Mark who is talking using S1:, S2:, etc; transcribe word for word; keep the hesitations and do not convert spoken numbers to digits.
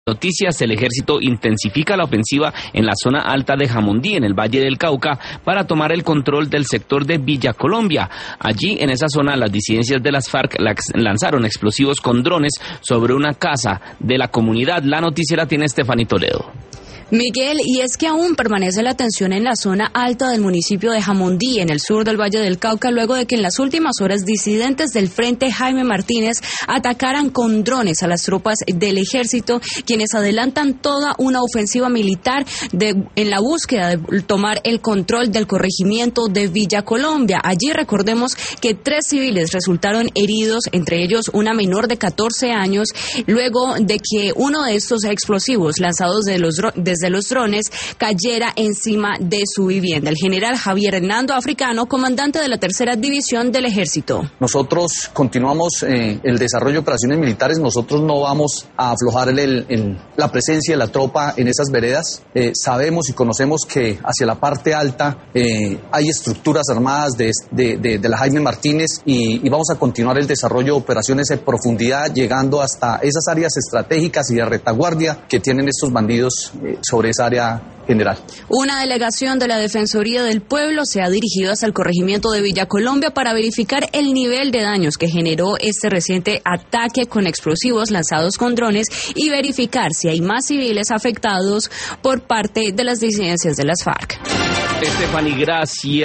S1: Noticias: el ejército intensifica la ofensiva en la zona alta de Jamundí, en el Valle del Cauca, para tomar el control del sector de Villa Colombia. Allí, en esa zona, las disidencias de las FARC lanzaron explosivos con drones sobre una casa de la comunidad. La noticia la tiene Estefanía Toledo.
S2: Miguel, y es que aún permanece la tensión en la zona alta del municipio de Jamundí, en el sur del Valle del Cauca, luego de que en las últimas horas disidentes del Frente Jaime Martínez atacaran con drones a las tropas del ejército, quienes adelantan toda una ofensiva militar de, en la búsqueda de tomar el control del corregimiento de Villa Colombia. Allí recordemos que tres civiles resultaron heridos, entre ellos una menor de catorce años, luego de que uno de estos explosivos lanzados de los, desde de los drones cayera encima de su vivienda. El general Javier Hernando Africano, comandante de la tercera división del ejército.
S3: Nosotros continuamos eh, el desarrollo de operaciones militares. Nosotros no vamos a aflojar el, el, el, la presencia de la tropa en esas veredas. Eh, sabemos y conocemos que hacia la parte alta eh, hay estructuras armadas de, de, de, de la Jaime Martínez y, y vamos a continuar el desarrollo de operaciones en profundidad, llegando hasta esas áreas estratégicas y de retaguardia que tienen estos bandidos eh, sobre esa área general.
S2: Una delegación de la Defensoría del Pueblo se ha dirigido hasta el corregimiento de Villa Colombia para verificar el nivel de daños que generó este reciente ataque con explosivos lanzados con drones y verificar si hay más civiles afectados por parte de las disidencias de las FARC.
S1: Estefanía, gracias.